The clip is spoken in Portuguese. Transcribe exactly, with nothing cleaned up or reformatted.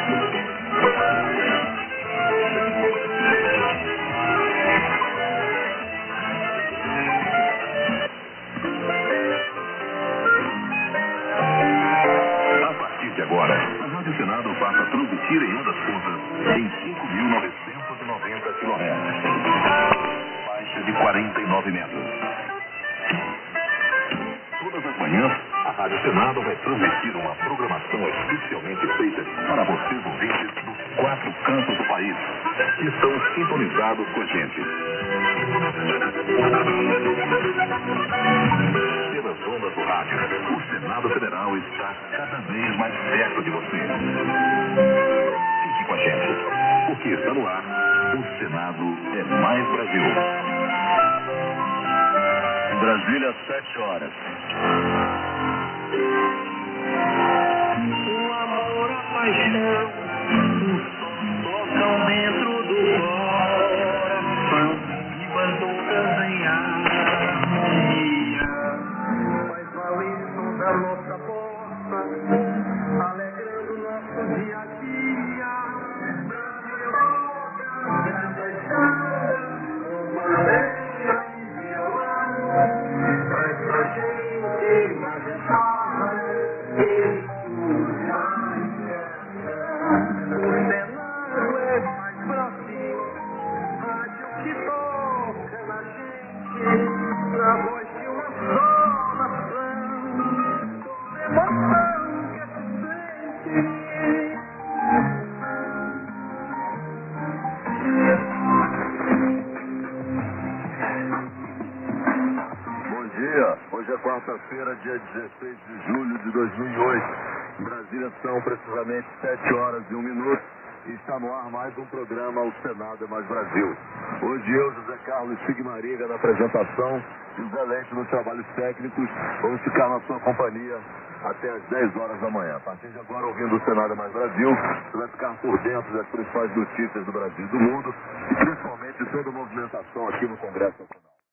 A partir de agora, a Rádio Senado passa a transmitir em ondas curtas em cinco mil novecentos e noventa quilohertz. Faixa de quarenta e nove metros. Todas as manhãs, a Rádio Senado vai transmitir uma programação especialmente feita para vocês ouvintes dos quatro cantos do país que estão sintonizados com a gente. Pelas ondas do rádio, o Senado Federal está cada vez mais perto de você. Fique com a gente, porque está no ar, o Senado é mais Brasil. Em Brasília, sete horas. O amor, a paixão, o som tocam dentro do coração e bandam em harmonia. Faz valer toda a nossa força, alegrando nosso dia a dia. Brasil toca, canta e chora, com bandeira e violão. Traz pra gente uma guitarra e o Senado é mais próximo, rádio que toca na gente, na voz de uma só nação, toda emoção que se sente. Bom dia, hoje é quarta-feira, dia dezesseis de julho de dois mil e oito. Em Brasília são precisamente sete horas e um minuto e está no ar mais um programa O Senado é Mais Brasil. Hoje eu, José Carlos Sigmariga, na apresentação, e Zé Leite nos trabalhos técnicos. Vamos ficar na sua companhia até às dez horas da manhã. A partir de agora, ouvindo O Senado é Mais Brasil, você vai ficar por dentro das principais notícias do Brasil e do mundo, e principalmente toda a movimentação aqui no Congresso Nacional.